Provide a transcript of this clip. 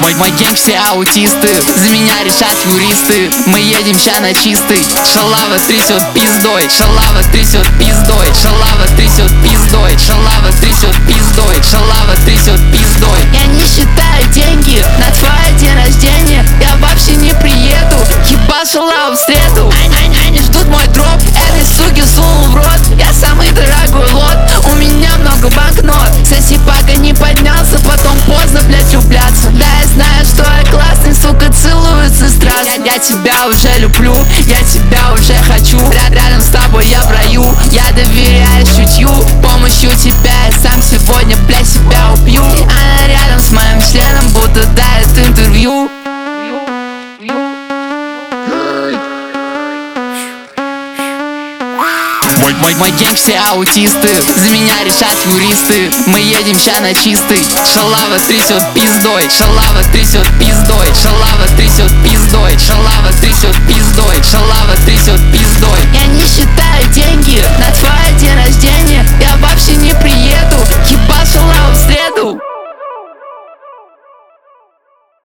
Мой гэнг все аутисты, за меня решат юристы. Мы едем ща на чистый. Шалава трясет пиздой, шалава трясет пиздой, шалава трясет пиздой, шалава трясет пиздой, шалава трясет пиздой. Я не считаю деньги на твой день рождения. Я вообще не приеду, ебал шалаву в среду. Они ждут мой дроп, этой суки сунул в рот. Я самый дорогой лот, у меня много банкнот. Соси пока не поднялся, потом поздно, блять, влюбляться. Да, я знаю, что я классный, сука, целуется страстно. Я тебя уже люблю, я тебя уже хочу. Рядом с тобой я в раю, я доверяю чутью. Помощью тебя я сам сегодня, блять, себя убью. И она рядом с моим членом, будто дает интервью. Мой гэнг все аутисты, за меня решат юристы. Мы едем ща на чистый. Шалава трясет пиздой, шалава трясет пиздой, шалава трясет пиздой, шалава трясет пиздой.